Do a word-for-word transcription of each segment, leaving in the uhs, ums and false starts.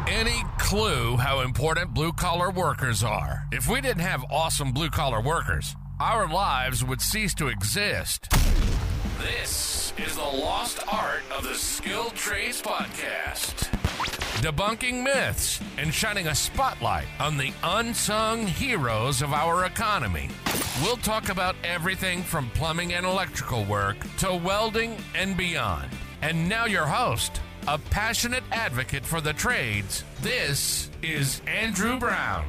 Any clue how important blue-collar workers are? If we didn't have awesome blue-collar workers, our lives would cease to exist. This is the Lost Art of the Skilled Trades Podcast. Debunking myths and shining a spotlight on the unsung heroes of our economy. We'll talk about everything from plumbing and electrical work to welding and beyond. And now your host, a passionate advocate for the trades, this is Andrew Brown.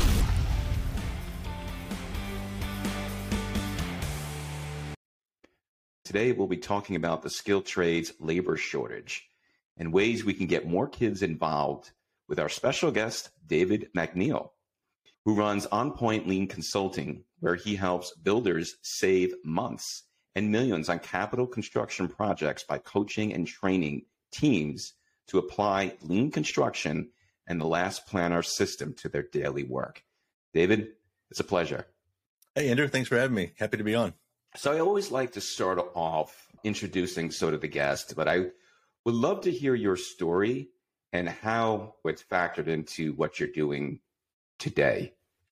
Today, we'll be talking about the skilled trades labor shortage and ways we can get more kids involved with our special guest, David McNeil, who runs On Point Lean Consulting, where he helps builders save months and millions on capital construction projects by coaching and training teams to apply lean construction and the Last Planner system to their daily work. David, it's a pleasure. Hey, Andrew, thanks for having me. Happy to be on. So I always like to start off introducing sort of the guest, but I would love to hear your story and how it's factored into what you're doing today.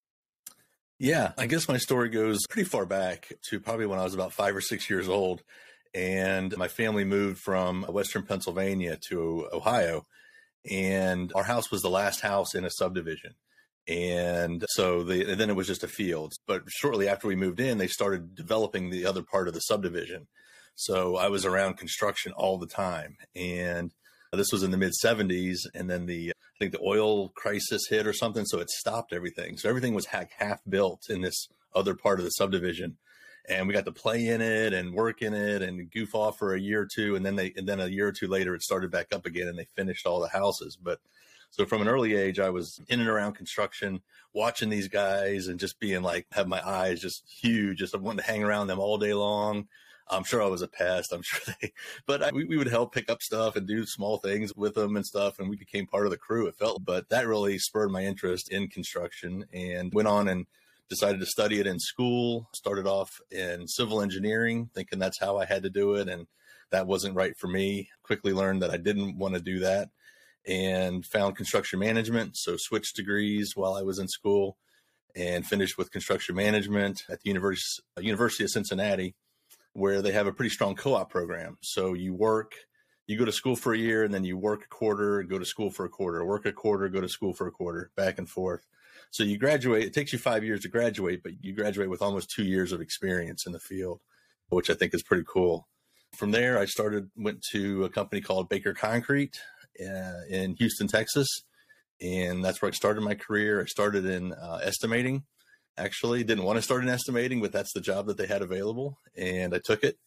Yeah, I guess my story goes pretty far back to probably when I was about five or six years old. And my family moved from Western Pennsylvania to Ohio. And our house was the last house in a subdivision. And so the, and then it was just a field. But shortly after we moved in, they started developing the other part of the subdivision. So I was around construction all the time. And this was in the mid seventies. And then the, I think the oil crisis hit or something. So it stopped everything. So everything was half, half built in this other part of the subdivision. And we got to play in it and work in it and goof off for a year or two. And then they, and then a year or two later, it started back up again and they finished all the houses. But so from an early age, I was in and around construction, watching these guys and just being like, have my eyes just huge, just wanting to hang around them all day long. I'm sure I was a pest. I'm sure they, but I, we, we would help pick up stuff and do small things with them and stuff. And we became part of the crew, it felt, but that really spurred my interest in construction and went on and decided to study it in school. Started off in civil engineering, thinking that's how I had to do it. And that wasn't right for me. Quickly learned that I didn't want to do that and found construction management. So switched degrees while I was in school and finished with construction management at the Univers- University of Cincinnati, where they have a pretty strong co-op program. So you work, you go to school for a year and then you work a quarter and go to school for a quarter, work a quarter, go to school for a quarter, back and forth. So you graduate, it takes you five years to graduate, but you graduate with almost two years of experience in the field, which I think is pretty cool. From there, I started, went to a company called Baker Concrete uh, in Houston, Texas. And that's where I started my career. I started in uh, estimating. Actually, didn't want to start in estimating, but that's the job that they had available. And I took it.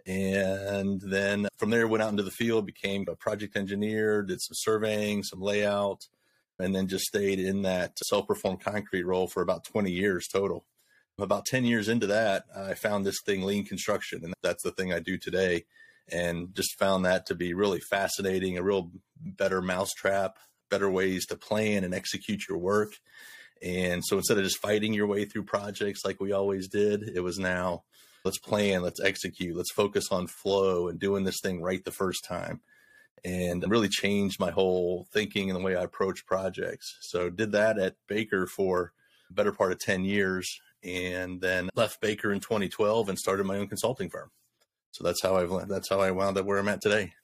And then from there, went out into the field, became a project engineer, did some surveying, some layout, and then just stayed in that self-performed concrete role for about twenty years total. About ten years into that, I found this thing, lean construction, and that's the thing I do today. And just found that to be really fascinating, a real better mousetrap, better ways to plan and execute your work. And so instead of just fighting your way through projects like we always did, it was now, let's plan, let's execute, let's focus on flow and doing this thing right the first time. And really changed my whole thinking and the way I approach projects. So did that at Baker for the better part of ten years, and then left Baker in twenty twelve and started my own consulting firm. So that's how I've that's how I wound up where I'm at today.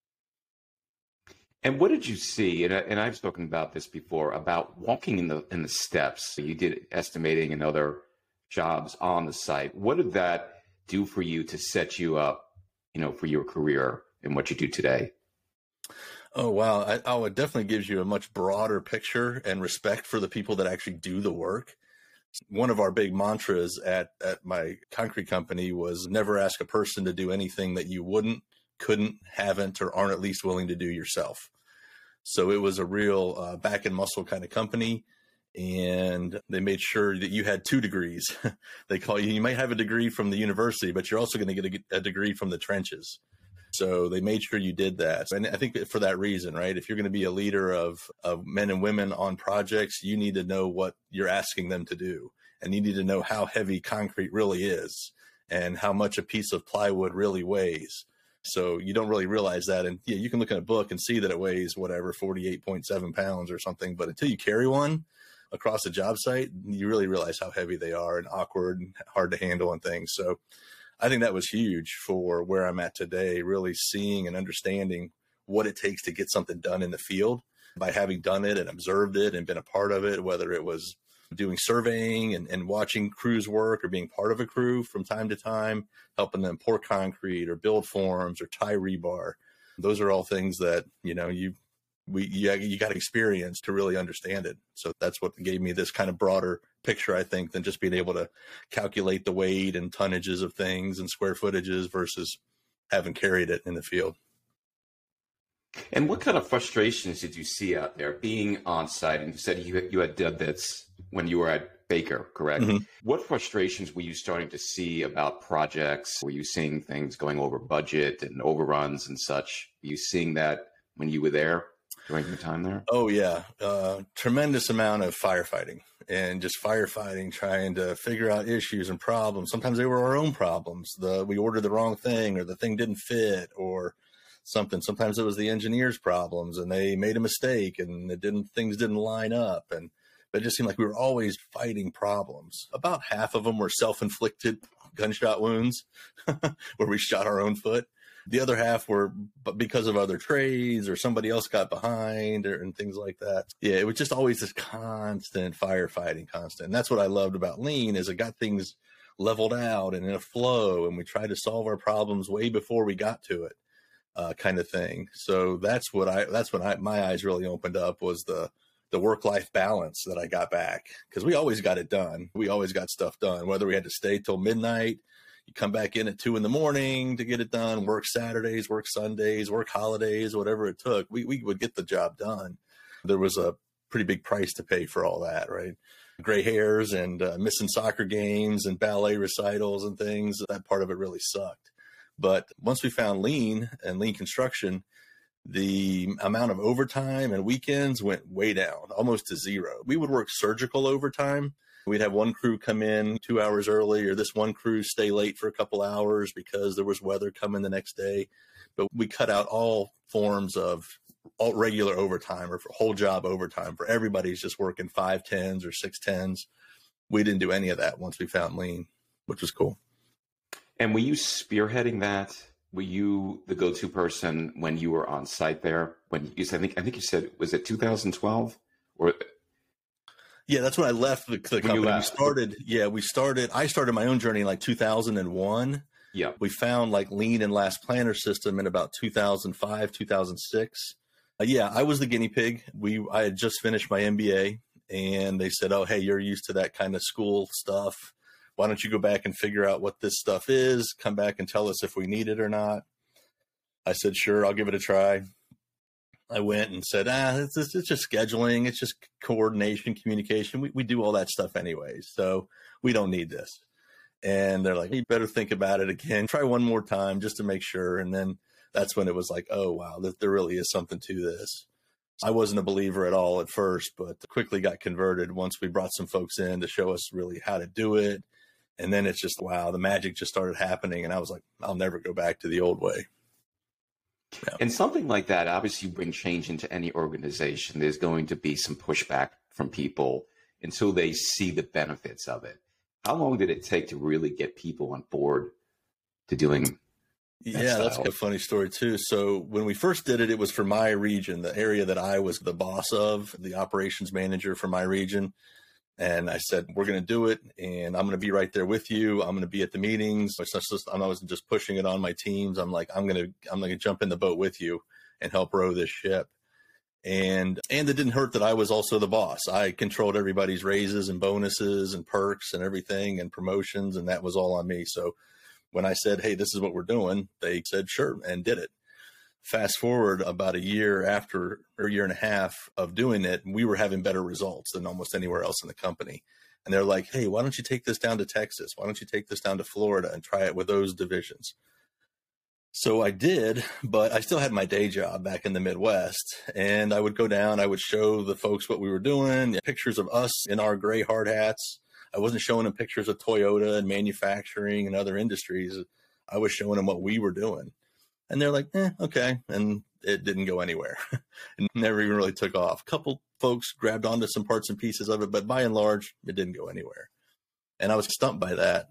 And what did you see? And, I, and I've spoken about this before, about walking in the in the steps. You did estimating and other jobs on the site. What did that do for you to set you up, you know, for your career and what you do today? Oh, wow. I, oh, it definitely gives you a much broader picture and respect for the people that actually do the work. One of our big mantras at, at my concrete company was never ask a person to do anything that you wouldn't, couldn't, haven't, or aren't at least willing to do yourself. So it was a real uh, back and muscle kind of company. And they made sure that you had two degrees. They call you, you might have a degree from the university, but you're also going to get a, a degree from the trenches. So they made sure you did that. And I think for that reason, right, if you're going to be a leader of, of men and women on projects, you need to know what you're asking them to do. And you need to know how heavy concrete really is and how much a piece of plywood really weighs. So you don't really realize that. And yeah, you can look at a book and see that it weighs whatever, forty-eight point seven pounds or something. But until you carry one across a job site, you really realize how heavy they are and awkward and hard to handle and things. So I think that was huge for where I'm at today, really seeing and understanding what it takes to get something done in the field by having done it and observed it and been a part of it, whether it was doing surveying and, and watching crews work or being part of a crew from time to time, helping them pour concrete or build forms or tie rebar. Those are all things that, you know, you we you, you got to experience to really understand it. So that's what gave me this kind of broader picture, I think, than just being able to calculate the weight and tonnages of things and square footages versus having carried it in the field. And what kind of frustrations did you see out there being on site? And you said you, you had done this when you were at Baker, correct? Mm-hmm. What frustrations were you starting to see about projects? Were you seeing things going over budget and overruns and such? Were you seeing that when you were there during your time there? Oh, yeah. Uh, tremendous amount of firefighting and just firefighting, trying to figure out issues and problems. Sometimes they were our own problems. The we ordered the wrong thing or the thing didn't fit or something. Sometimes it was the engineer's problems and they made a mistake and it didn't, things didn't line up. And but it just seemed like we were always fighting problems. About half of them were self-inflicted gunshot wounds where we shot our own foot. The other half were because of other trades or somebody else got behind or, and things like that. Yeah, it was just always this constant firefighting, constant. And that's what I loved about Lean is it got things leveled out and in a flow, and we tried to solve our problems way before we got to it. Uh, kind of thing. So that's what I, that's when I, my eyes really opened up was the, the work-life balance that I got back. Cause we always got it done. We always got stuff done, whether we had to stay till midnight, you come back in at two in the morning to get it done, work Saturdays, work Sundays, work holidays, whatever it took, we, we would get the job done. There was a pretty big price to pay for all that, right? Gray hairs and uh, missing soccer games and ballet recitals and things. That part of it really sucked. But once we found Lean and Lean construction, the amount of overtime and weekends went way down, almost to zero. We would work surgical overtime. We'd have one crew come in two hours early, or this one crew stay late for a couple hours because there was weather coming the next day. But we cut out all forms of all regular overtime or whole job overtime for everybody's just working five tens or six tens. We didn't do any of that once we found Lean, which was cool. And were you spearheading that? Were you the go-to person when you were on site there? When you said, I think, I think you said, was it two thousand twelve or? Yeah, that's when I left the, the company. We started, yeah, we started, I started my own journey in like two thousand one. Yeah. We found like Lean and Last Planner system in about two thousand five, two thousand six. Uh, yeah, I was the guinea pig. We, I had just finished my M B A and they said, oh, hey, you're used to that kind of school stuff. Why don't you go back and figure out what this stuff is? Come back and tell us if we need it or not. I said, sure, I'll give it a try. I went and said, ah, it's, it's, it's just scheduling. It's just coordination, communication. We, we do all that stuff anyways, so we don't need this. And they're like, you better think about it again. Try one more time just to make sure. And then that's when it was like, oh, wow, there really is something to this. I wasn't a believer at all at first, but quickly got converted once we brought some folks in to show us really how to do it. And then it's just, wow, the magic just started happening. And I was like, I'll never go back to the old way. Yeah. And something like that, obviously you bring change into any organization. There's going to be some pushback from people until they see the benefits of it. How long did it take to really get people on board to doing that Yeah, style? that's a funny story too. So when we first did it, it was for my region, the area that I was the boss of, the operations manager for my region. And I said, we're going to do it, and I'm going to be right there with you. I'm going to be at the meetings. It's not just, I wasn't just pushing it on my teams. I'm like, I'm going to, I'm going to jump in the boat with you and help row this ship. And, and it didn't hurt that I was also the boss. I controlled everybody's raises and bonuses and perks and everything and promotions, and that was all on me. So when I said, hey, this is what we're doing, they said, sure, and did it. Fast forward about a year after, or a year and a half of doing it, we were having better results than almost anywhere else in the company. And they're like, hey, why don't you take this down to Texas? Why don't you take this down to Florida and try it with those divisions? So I did, but I still had my day job back in the Midwest. And I would go down, I would show the folks what we were doing, pictures of us in our gray hard hats. I wasn't showing them pictures of Toyota and manufacturing and other industries. I was showing them what we were doing. And they're like, eh, okay. And it didn't go anywhere. It never even really took off. A couple folks grabbed onto some parts and pieces of it, but by and large, it didn't go anywhere. And I was stumped by that.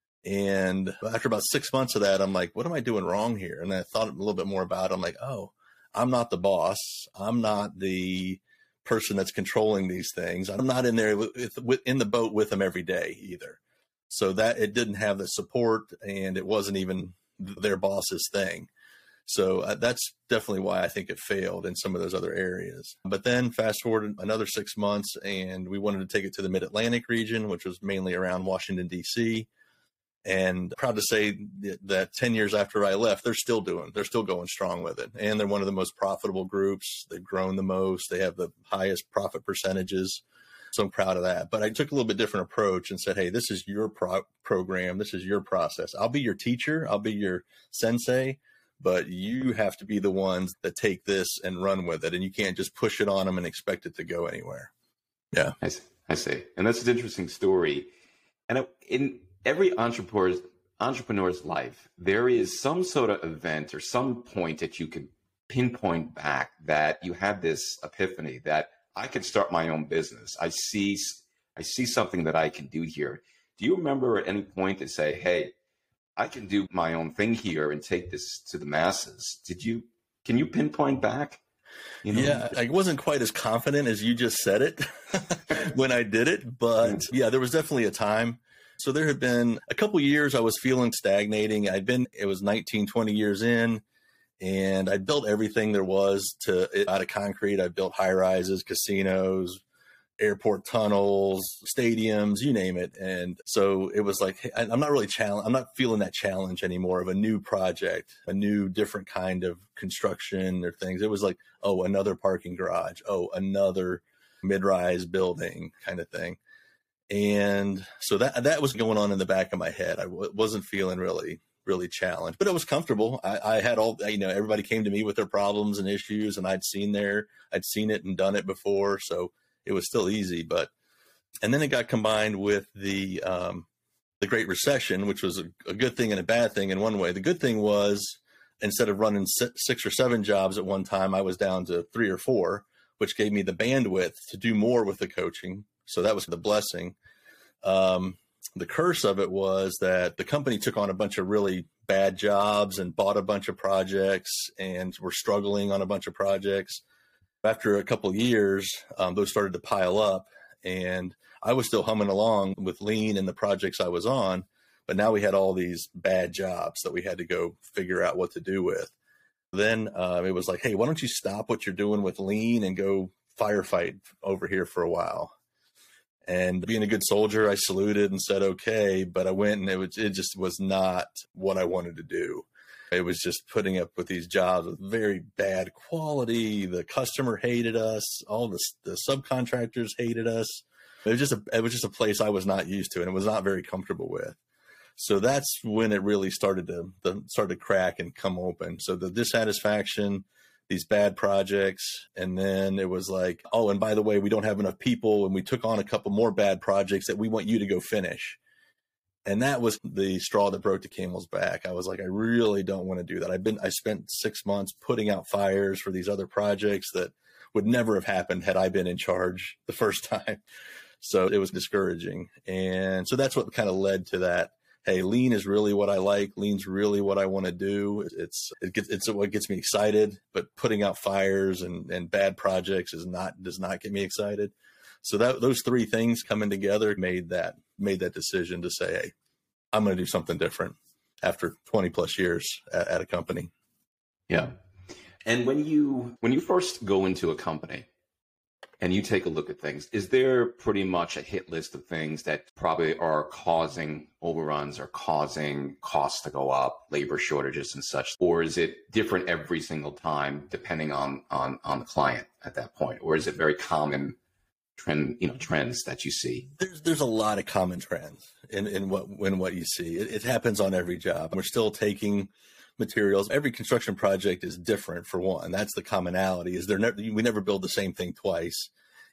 And after about six months of that, I'm like, what am I doing wrong here? And I thought a little bit more about it. I'm like, oh, I'm not the boss. I'm not the person that's controlling these things. I'm not in there with, with, in the boat with them every day either. So that it didn't have the support, and it wasn't even their boss's thing. So uh, that's definitely why I think it failed in some of those other areas. But then fast forward another six months, and we wanted to take it to the Mid-Atlantic region, which was mainly around Washington, D C. And proud to say that ten years after I left, they're still doing, they're still going strong with it. And they're one of the most profitable groups. They've grown the most. They have the highest profit percentages. So I'm proud of that. But I took a little bit different approach and said, hey, this is your pro- program. This is your process. I'll be your teacher. I'll be your sensei. But you have to be the ones that take this and run with it. And you can't just push it on them and expect it to go anywhere. Yeah. I see. I see. And that's an interesting story. And in every entrepreneur's, entrepreneur's life, there is some sort of event or some point that you can pinpoint back that you had this epiphany that I can start my own business. I see, I see something that I can do here. Do you remember at any point to say, hey, I can do my own thing here and take this to the masses? Did you, can you pinpoint back? You know? Yeah, I wasn't quite as confident as you just said it when I did it, but yeah, there was definitely a time. So there had been a couple years I was feeling stagnating. I'd been, it was nineteen, twenty years in, and I built everything there was to out of concrete. I built high rises, casinos, airport tunnels, stadiums, you name it. And so it was like, hey, I'm not really challenged. I'm not feeling that challenge anymore of a new project, a new different kind of construction or things. It was like, oh, another parking garage. Oh, another mid-rise building kind of thing. And so that, that was going on in the back of my head. I w- wasn't feeling really, really challenged, but it was comfortable. I, I had all, you know, everybody came to me with their problems and issues, and I'd seen their, I'd seen it and done it before. So it was still easy, but, and then it got combined with the, um, the Great Recession, which was a, a good thing and a bad thing in one way. The good thing was, instead of running six or seven jobs at one time, I was down to three or four, which gave me the bandwidth to do more with the coaching. So that was the blessing. Um, the curse of it was that the company took on a bunch of really bad jobs and bought a bunch of projects and were struggling on a bunch of projects. After a couple of years, um, those started to pile up, and I was still humming along with lean and the projects I was on, but now we had all these bad jobs that we had to go figure out what to do with. Then uh, it was like, hey, why don't you stop what you're doing with lean and go firefight over here for a while? And being a good soldier, I saluted and said, okay, but I went and it was, it just was not what I wanted to do. It was just putting up with these jobs with very bad quality. The customer hated us. All the, the subcontractors hated us. It was just a, it was just a place I was not used to and it was not very comfortable with. So that's when it really started to, to start to crack and come open. So the dissatisfaction, these bad projects. And then it was like, oh, and by the way, we don't have enough people. And we took on a couple more bad projects that we want you to go finish. And that was the straw that broke the camel's back. I was like, I really don't want to do that. I've been, I spent six months putting out fires for these other projects that would never have happened had I been in charge the first time. So it was discouraging. And so that's what kind of led to that. Hey, lean is really what I like. Lean's really what I want to do. It's it gets it's what gets me excited. But putting out fires and, and bad projects is not does not get me excited. So that those three things coming together made that made that decision to say, hey, I'm going to do something different after twenty plus years at, at a company. Yeah, and when you when you first go into a company and you take a look at things, is there pretty much a hit list of things that probably are causing overruns or causing costs to go up, labor shortages and such? Or is it different every single time depending on, on, on the client at that point? Or is it very common trend, you know, trends that you see? There's, there's a lot of common trends in, in what, in what you see. It, it happens on every job. We're still taking materials. Every construction project is different for one. That's the commonality is there. Ne- we never build the same thing twice.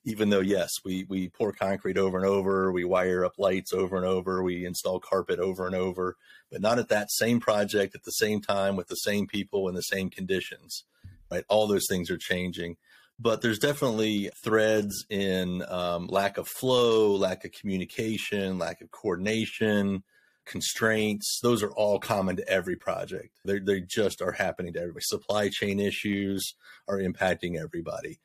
Even though, yes, we, we pour concrete over and over, we wire up lights over and over, we install carpet over and over, but not at that same project at the same time with the same people in the same conditions, right? All those things are changing. But there's definitely threads in um, lack of flow, lack of communication, lack of coordination, constraints. Those are all common to every project. They they just are happening to everybody. Supply chain issues are impacting everybody.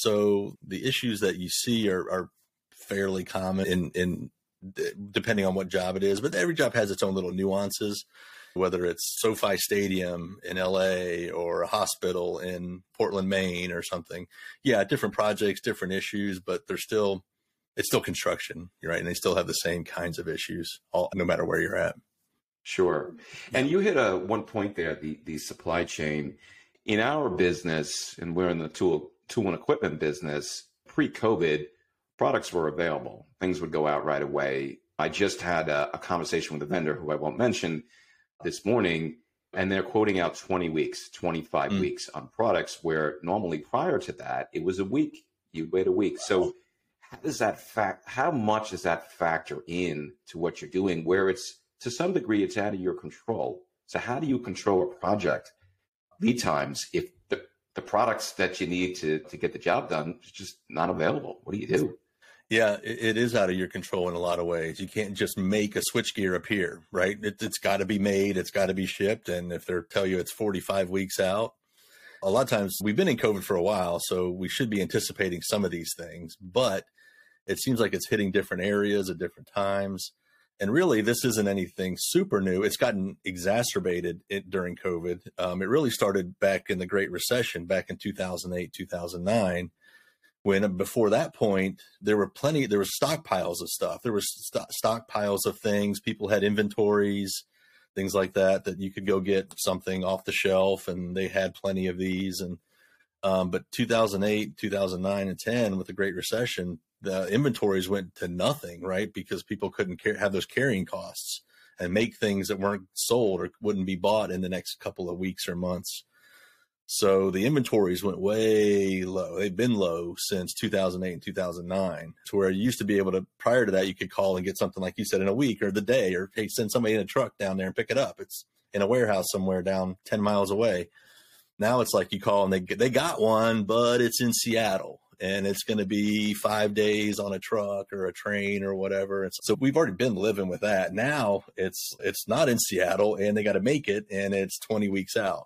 So the issues that you see are, are fairly common in, in depending on what job it is, but every job has its own little nuances. Whether it's SoFi Stadium in L A or a hospital in Portland, Maine or something. Yeah, different projects, different issues, but they're still, it's still construction, right? And they still have the same kinds of issues, all, no matter where you're at. Sure. And you hit a one point there, the, the supply chain. In our business, and we're in the tool, tool and equipment business, pre-COVID, products were available. Things would go out right away. I just had a, a conversation with a vendor who I won't mention this morning, and they're quoting out twenty weeks, twenty-five mm. weeks on products where normally prior to that, it was a week. You'd wait a week. So how does that fact, how much does that factor in to what you're doing where it's, to some degree, it's out of your control? So how do you control a project lead times if the, the products that you need to, to get the job done is just not available? What do you do? Yeah, it is out of your control in a lot of ways. You can't just make a switchgear appear, right? It, it's got to be made. It's got to be shipped. And if they tell you it's forty-five weeks out, a lot of times we've been in COVID for a while, so we should be anticipating some of these things. But it seems like it's hitting different areas at different times. And really, this isn't anything super new. It's gotten exacerbated it, during COVID. Um, it really started back in the Great Recession, back in two thousand eight, two thousand nine. When before that point, there were plenty, there was stockpiles of stuff. There was st- stockpiles of things. People had inventories, things like that, that you could go get something off the shelf, and they had plenty of these. And um, but two thousand eight, two thousand nine, and ten, with the Great Recession, the inventories went to nothing, right? Because people couldn't car- have those carrying costs and make things that weren't sold or wouldn't be bought in the next couple of weeks or months. So the inventories went way low. They've been low since two thousand eight and two thousand nine, to where you used to be able to, prior to that, you could call and get something, like you said, in a week or the day, or hey, send somebody in a truck down there and pick it up. It's in a warehouse somewhere down ten miles away. Now it's like you call and they they got one, but it's in Seattle, and it's going to be five days on a truck or a train or whatever. And so we've already been living with that. Now it's it's not in Seattle, and they got to make it, and it's twenty weeks out.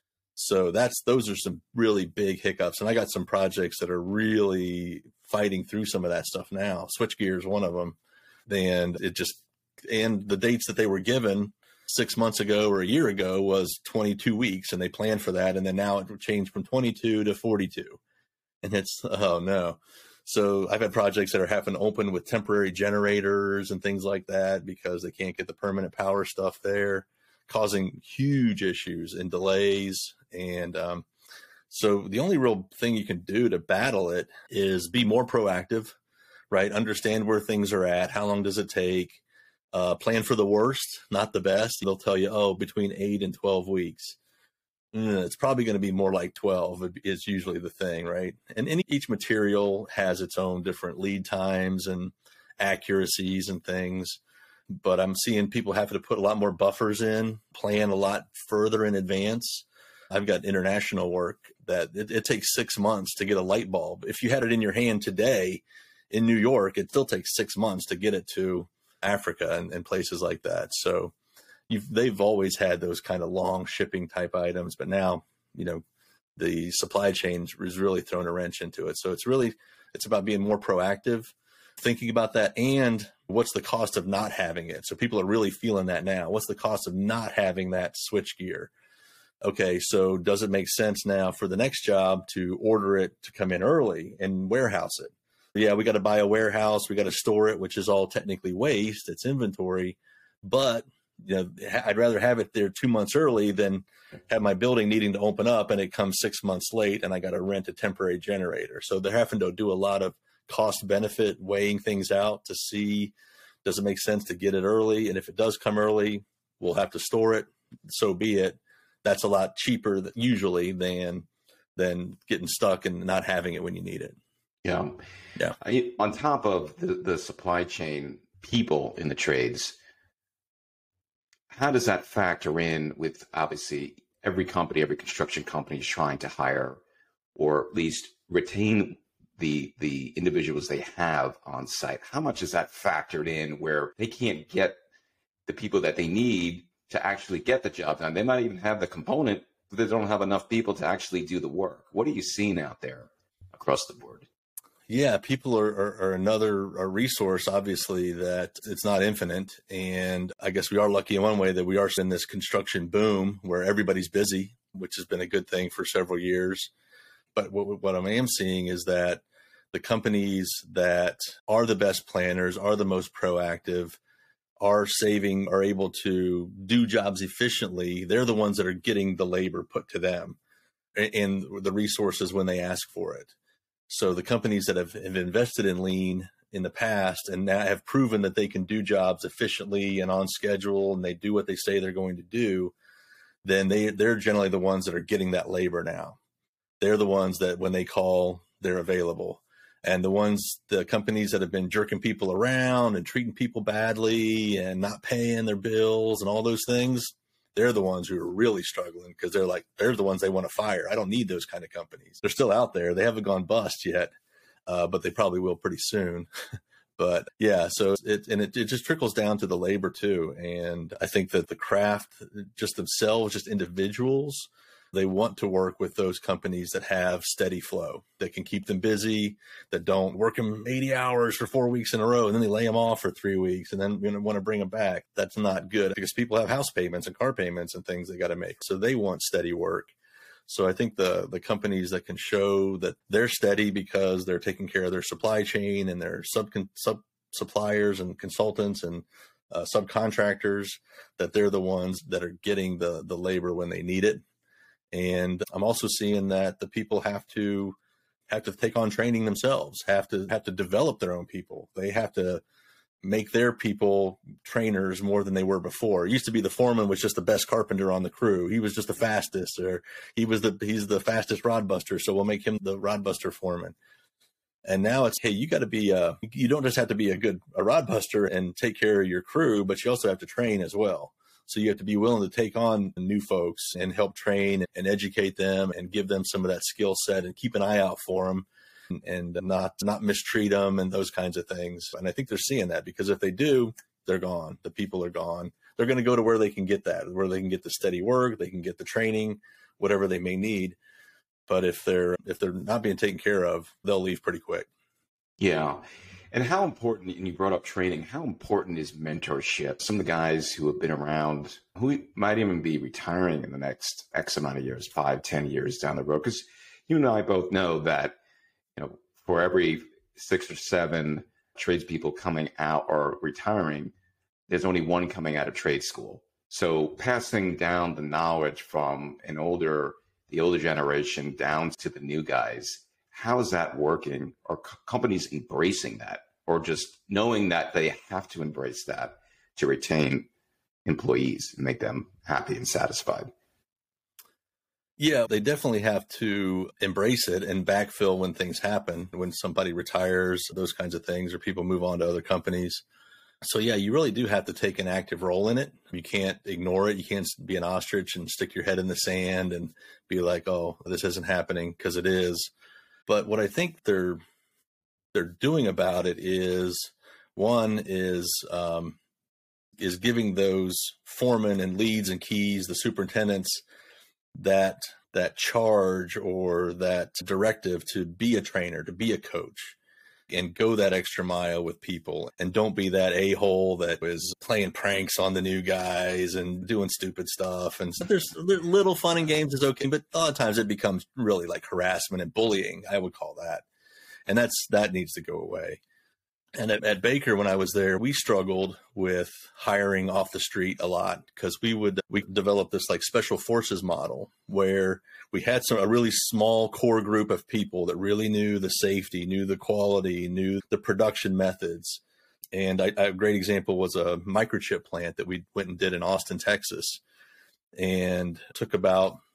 So that's, those are some really big hiccups. And I got some projects that are really fighting through some of that stuff now. Switchgear is one of them. And it just, and the dates that they were given six months ago or a year ago was twenty-two weeks, and they planned for that. And then now it changed from twenty-two to forty-two. And it's, oh no. So I've had projects that are having to open with temporary generators and things like that because they can't get the permanent power stuff there, causing huge issues and delays. And um, so the only real thing you can do to battle it is be more proactive, right? Understand where things are at. How long does it take? Uh, plan for the worst, not the best. They'll tell you, oh, between eight and twelve weeks. Mm, it's probably going to be more like twelve is usually the thing, right? And any, each material has its own different lead times and accuracies and things. But I'm seeing people having to put a lot more buffers in, plan a lot further in advance. I've got international work that it, it takes six months to get a light bulb. If you had it in your hand today in New York, it still takes six months to get it to Africa and, and places like that. So you've, they've always had those kind of long shipping type items, but now, you know, the supply chain is really throwing a wrench into it. So it's really, it's about being more proactive, thinking about that, and what's the cost of not having it? So people are really feeling that now. What's the cost of not having that switch gear? Okay, so does it make sense now for the next job to order it to come in early and warehouse it? Yeah, we got to buy a warehouse. We got to store it, which is all technically waste. It's inventory. But you know, I'd rather have it there two months early than have my building needing to open up and it comes six months late and I got to rent a temporary generator. So they're having to do a lot of cost benefit, weighing things out to see, does it make sense to get it early? And if it does come early, we'll have to store it. So be it. That's a lot cheaper usually than, than getting stuck and not having it when you need it. Yeah. Yeah. I, on top of the, the supply chain people in the trades, how does that factor in with obviously every company, every construction company is trying to hire or at least retain the the individuals they have on site? How much is that factored in where they can't get the people that they need to actually get the job done? They might even have the component, but they don't have enough people to actually do the work. What are you seeing out there across the board? Yeah, people are, are, are another a resource, obviously, that it's not infinite. And I guess we are lucky in one way that we are in this construction boom where everybody's busy, which has been a good thing for several years. But what, what I am seeing is that the companies that are the best planners, are the most proactive, are saving, are able to do jobs efficiently, they're the ones that are getting the labor put to them and the resources when they ask for it. So the companies that have, have invested in lean in the past and now have proven that they can do jobs efficiently and on schedule, and they do what they say they're going to do, then they, they're generally the ones that are getting that labor now. They're the ones that when they call, they're available. And the ones, the companies that have been jerking people around and treating people badly and not paying their bills and all those things, they're the ones who are really struggling because they're like, they're the ones they want to fire. I don't need those kind of companies. They're still out there. They haven't gone bust yet, uh, but they probably will pretty soon. But yeah, so it, and it, it just trickles down to the labor too. And I think that the craft just themselves, just individuals, they want to work with those companies that have steady flow, that can keep them busy, that don't work them eighty hours for four weeks in a row, and then they lay them off for three weeks and then you know, want to bring them back. That's not good because people have house payments and car payments and things they got to make. So they want steady work. So I think the the companies that can show that they're steady because they're taking care of their supply chain and their sub, sub suppliers and consultants and uh, subcontractors, that they're the ones that are getting the the labor when they need it. And I'm also seeing that the people have to have to take on training themselves, have to have to develop their own people. They have to make their people trainers more than they were before. It used to be the foreman was just the best carpenter on the crew. He was just the fastest, or he was the he's the fastest rod buster, so we'll make him the rod buster foreman. And now it's, hey, you got to be a, you don't just have to be a good a rod buster and take care of your crew, but you also have to train as well. So you have to be willing to take on new folks and help train and educate them and give them some of that skill set and keep an eye out for them and not not mistreat them and those kinds of things. And I think they're seeing that because if they do, they're gone. The people are gone. They're going to go to where they can get that, where they can get the steady work, they can get the training, whatever they may need. But if they're if they're not being taken care of, they'll leave pretty quick. Yeah. And how important, and you brought up training, how important is mentorship? Some of the guys who have been around, who might even be retiring in the next X amount of years, five, ten years down the road, because you and I both know that, you know, for every six or seven tradespeople coming out or retiring, there's only one coming out of trade school. So passing down the knowledge from an older, the older generation down to the new guys, how is that working? Are c- companies embracing that, or just knowing that they have to embrace that to retain employees and make them happy and satisfied? Yeah, they definitely have to embrace it and backfill when things happen, when somebody retires, those kinds of things, or people move on to other companies. So yeah, you really do have to take an active role in it. You can't ignore it. You can't be an ostrich and stick your head in the sand and be like, oh, this isn't happening, because it is. But what I think they're they're doing about it is, one is um, is giving those foremen and leads and keys, the superintendents, that that charge or that directive to be a trainer, to be a coach, and go that extra mile with people, and don't be that a-hole that is playing pranks on the new guys and doing stupid stuff. And so there's little fun and games is okay, but a lot of times it becomes really like harassment and bullying, I would call that. And that's that needs to go away. And at, at Baker, when I was there, we struggled with hiring off the street a lot, because we would we developed this like special forces model where we had some a really small core group of people that really knew the safety, knew the quality, knew the production methods. And I, a great example was a microchip plant that we went and did in Austin, Texas, and took about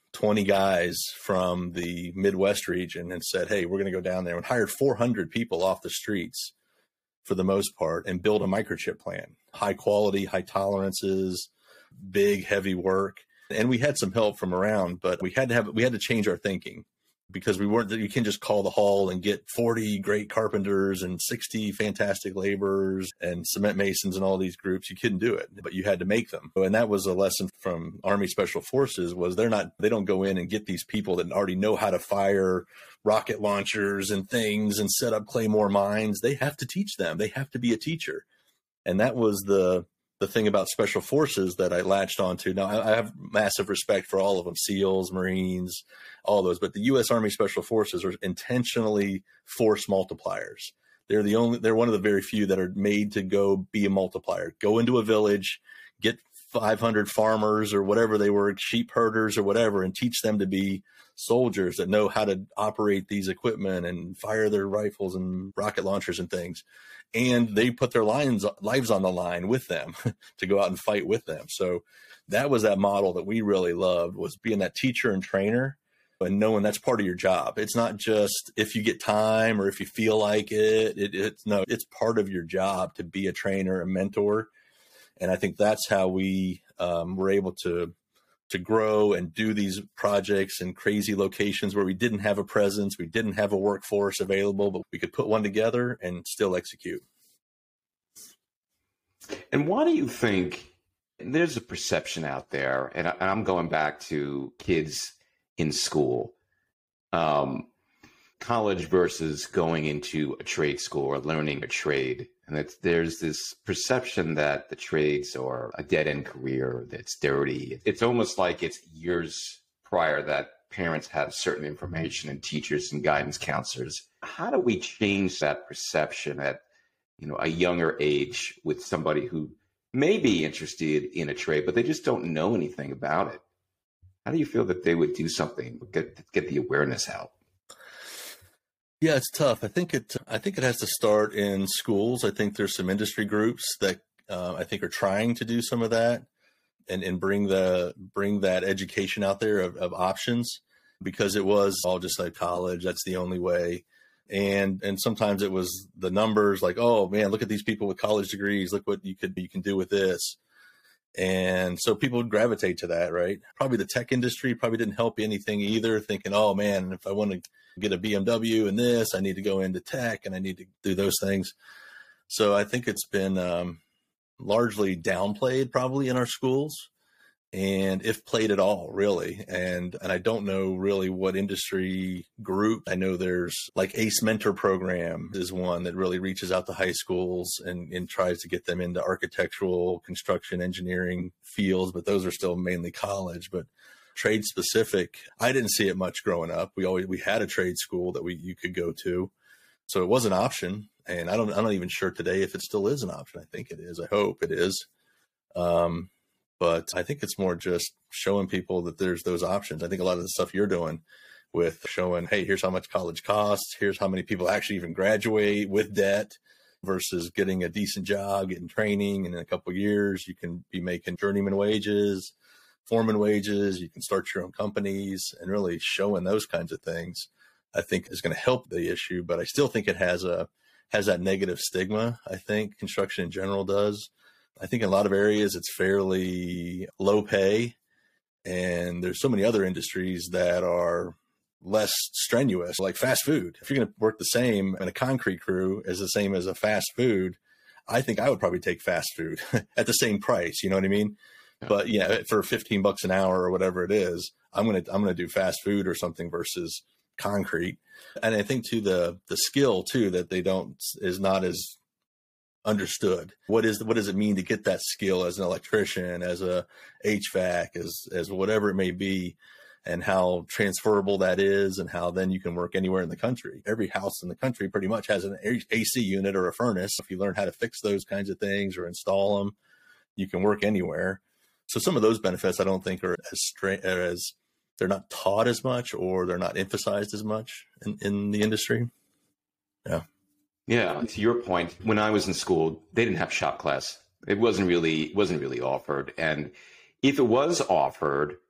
twenty guys from the Midwest region and said, hey, we're going to go down there, and hired four hundred people off the streets for the most part and build a microchip plant. High quality, high tolerances, big, heavy work. And we had some help from around, but we had to have, we had to change our thinking, because we weren't, you can just call the hall and get forty great carpenters and sixty fantastic laborers and cement masons and all these groups. You couldn't do it, but you had to make them. And that was a lesson from Army Special Forces, was they're not, they don't go in and get these people that already know how to fire rocket launchers and things and set up Claymore mines. They have to teach them. They have to be a teacher. And that was the, the thing about Special Forces that I latched onto. Now, I have massive respect for all of them, SEALs, Marines, all those, but the U S Army Special Forces are intentionally force multipliers. They're the only, they're one of the very few that are made to go be a multiplier, go into a village, get five hundred farmers or whatever they were, sheep herders or whatever, and teach them to be soldiers that know how to operate these equipment and fire their rifles and rocket launchers and things. And they put their lives, lives on the line with them to go out and fight with them. So that was that model that we really loved, was being that teacher and trainer and knowing that's part of your job. It's not just if you get time or if you feel like it. it it's no, it's part of your job to be a trainer, a mentor. And I think that's how we um, were able to to grow and do these projects in crazy locations where we didn't have a presence, we didn't have a workforce available, but we could put one together and still execute. And why do you think there's a perception out there, and I'm going back to kids in school, um, college versus going into a trade school or learning a trade. And it's, there's this perception that the trades are a dead-end career, that's dirty. It's almost like it's years prior that parents had certain information and teachers and guidance counselors. How do we change that perception at, you know, a younger age with somebody who may be interested in a trade, but they just don't know anything about it? How do you feel that they would do something, get get the awareness out? Yeah, it's tough. I think it. I think it has to start in schools. I think there's some industry groups that uh, I think are trying to do some of that, and and bring the bring that education out there of, of options, because it was all just like college. That's the only way, and and sometimes it was the numbers. Like, oh man, look at these people with college degrees. Look what you could you can do with this. And so people would gravitate to that, right? Probably the tech industry probably didn't help anything either, thinking, oh man, if I want to get a B M W and this, I need to go into tech and I need to do those things. So I think it's been um, largely downplayed probably in our schools, and if played at all, really. And and I don't know really what industry group. I know there's like ACE Mentor Program is one that really reaches out to high schools and, and tries to get them into architectural, construction, engineering fields, but those are still mainly college. But trade specific, I didn't see it much growing up. We always we had a trade school that we you could go to, so it was an option. And I don't I'm not even sure today if it still is an option. I think it is. I hope it is. Um, But I think it's more just showing people that there's those options. I think a lot of the stuff you're doing with showing, hey, here's how much college costs. Here's how many people actually even graduate with debt versus getting a decent job, getting training. And in a couple of years, you can be making journeyman wages, foreman wages. You can start your own companies, and really showing those kinds of things, I think is going to help the issue. But I still think it has a has that negative stigma. I think construction in general does. I think in a lot of areas it's fairly low pay, and there's so many other industries that are less strenuous, like fast food. If you're going to work the same in a concrete crew as the same as a fast food, I think I would probably take fast food at the same price. You know what I mean? Yeah. But yeah, for fifteen bucks an hour or whatever it is, I'm going to, I'm going to do fast food or something versus concrete. And I think too, the, the skill too, that they don't, is not as understood. What is what does it mean to get that skill as an electrician, as a H V A C, as as whatever it may be, and how transferable that is, and how then you can work anywhere in the country. Every house in the country pretty much has an A C unit or a furnace. If you learn how to fix those kinds of things or install them, you can work anywhere. So some of those benefits I don't think are as straight as they're not taught as much, or they're not emphasized as much in, in the industry. Yeah. Yeah, to your point, when I was in school, they didn't have shop class. It wasn't really wasn't really offered, and if it was offered,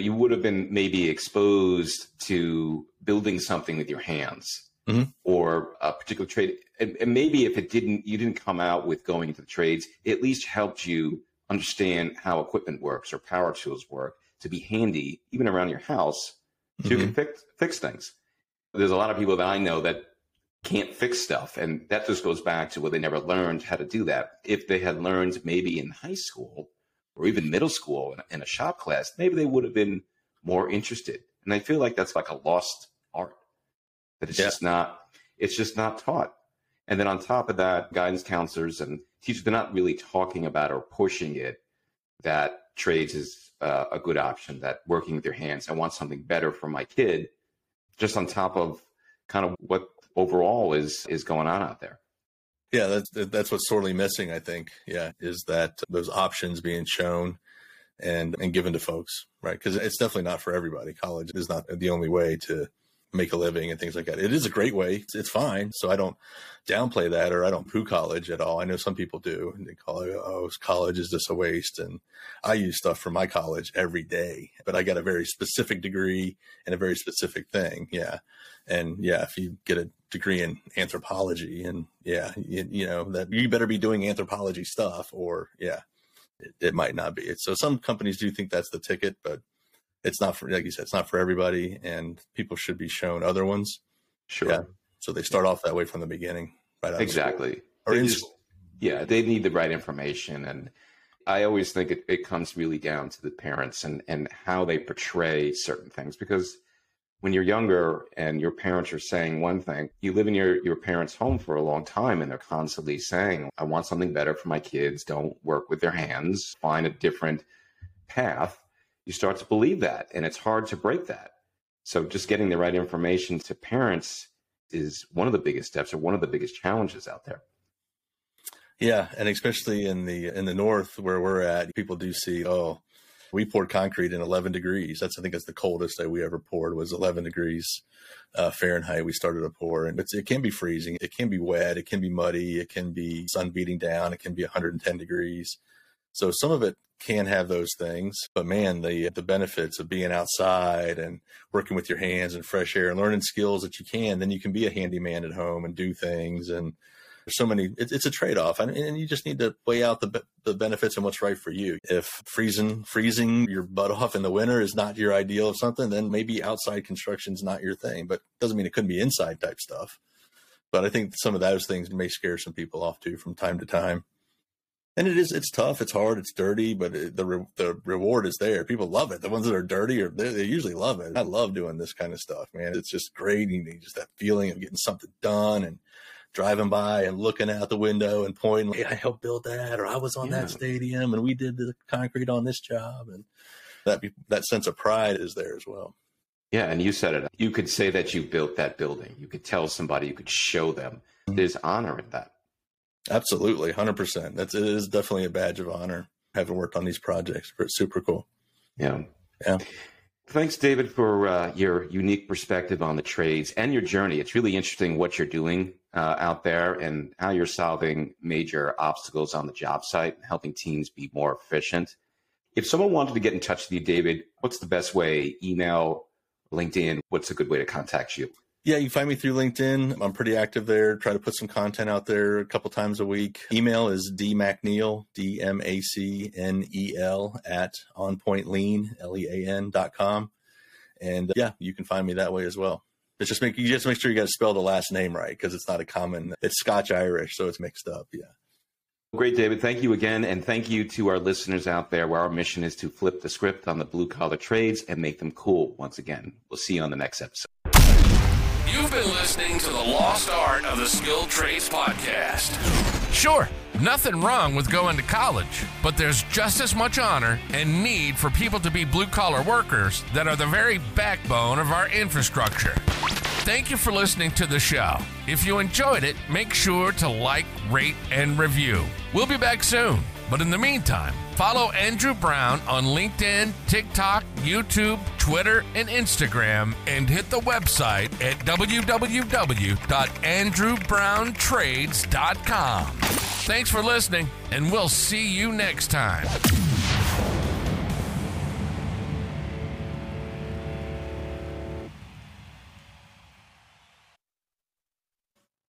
you would have been maybe exposed to building something with your hands mm-hmm. or a particular trade. And, and maybe if it didn't, you didn't come out with going into the trades, it at least helped you understand how equipment works or power tools work to be handy, even around your house, so mm-hmm. you can fix, fix things. There's a lot of people that I know that can't fix stuff. And that just goes back to where they never learned how to do that. If they had learned maybe in high school or even middle school in, in a shop class, maybe they would have been more interested. And I feel like that's like a lost art, that it's yeah. just not, it's just not taught. And then on top of that, guidance counselors and teachers, they're not really talking about or pushing it that trades is uh, a good option, that working with your hands, I want something better for my kid, just on top of kind of what overall is is going on out there. Yeah, that's that's what's sorely missing, I think. Yeah, is that those options being shown and and given to folks, right? Because it's definitely not for everybody. College is not the only way to make a living and things like that. It is a great way. It's, it's fine. So I don't downplay that, or I don't poo college at all. I know some people do. And they call it, oh, college is just a waste. And I use stuff from my college every day, but I got a very specific degree and a very specific thing. Yeah. And yeah, if you get a degree in anthropology and yeah, you, you know, that you better be doing anthropology stuff, or yeah, it, it might not be. So some companies do think that's the ticket, but it's not for, like you said, it's not for everybody, and people should be shown other ones. Sure. Yeah. So they start off that way from the beginning. Right. Exactly. Or in just, yeah, they need the right information. And I always think it, it comes really down to the parents and, and how they portray certain things, because when you're younger and your parents are saying one thing, you live in your, your parents' home for a long time and they're constantly saying, I want something better for my kids. Don't work with their hands, find a different path. You start to believe that, and it's hard to break that. So just getting the right information to parents is one of the biggest steps, or one of the biggest challenges out there. Yeah. And especially in the, in the North where we're at, people do see, oh, we poured concrete in eleven degrees. That's, I think that's the coldest that we ever poured, was eleven degrees uh, Fahrenheit. We started to pour, and it's, it can be freezing. It can be wet. It can be muddy. It can be sun beating down. It can be one hundred ten degrees. So some of it can have those things, but man, the the benefits of being outside and working with your hands and fresh air and learning skills that you can, then you can be a handyman at home and do things. And there's so many, it, it's a trade-off, and, and you just need to weigh out the the benefits and what's right for you. If freezing, freezing your butt off in the winter is not your ideal of something, then maybe outside construction is not your thing, but it doesn't mean it couldn't be inside type stuff. But I think some of those things may scare some people off too from time to time. And it is, it's tough, it's hard, it's dirty, but it, the re, the reward is there. People love it. The ones that are dirty, or they, they usually love it. I love doing this kind of stuff, man. It's just great. You need just that feeling of getting something done and driving by and looking out the window and pointing, hey, I helped build that, or I was on yeah. that stadium and we did the concrete on this job. And that that sense of pride is there as well. Yeah, and you said it. You could say that you built that building. You could tell somebody, you could show them. Mm-hmm. There's honor in that. Absolutely. one hundred percent. That's, it is definitely a badge of honor having worked on these projects. It's super cool. Yeah. Yeah. Thanks, David, for uh, your unique perspective on the trades and your journey. It's really interesting what you're doing uh, out there and how you're solving major obstacles on the job site and helping teams be more efficient. If someone wanted to get in touch with you, David, what's the best way? Email, LinkedIn? What's a good way to contact you? Yeah, you can find me through LinkedIn. I'm pretty active there. Try to put some content out there a couple times a week. Email is dmacneil, D M A C N E L, at onpointlean, L E A N dot com. And uh, yeah, you can find me that way as well. It's just make, you just make sure you got to spell the last name right, because it's not a common, it's Scotch-Irish, so it's mixed up. Yeah. Great, David. Thank you again. And thank you to our listeners out there, where our mission is to flip the script on the blue collar trades and make them cool once again. We'll see you on the next episode. You've been listening to the Lost Art of the Skilled Trades podcast. Sure, nothing wrong with going to college, but there's just as much honor and need for people to be blue-collar workers that are the very backbone of our infrastructure. Thank you for listening to the show. If you enjoyed it, make sure to like, rate, and review. We'll be back soon, but in the meantime, follow Andrew Brown on LinkedIn, TikTok, YouTube, Twitter, and Instagram, and hit the website at w w w dot andrew brown trades dot com. Thanks for listening, and we'll see you next time.